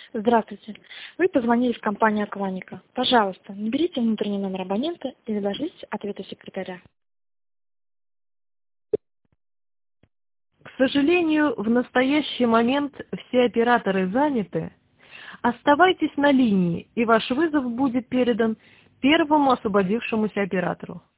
Здравствуйте. Вы позвонили в компанию Акваника. Пожалуйста, наберите внутренний номер абонента и дождитесь ответа секретаря. К сожалению, в настоящий момент все операторы заняты. Оставайтесь на линии, и ваш вызов будет передан первому освободившемуся оператору.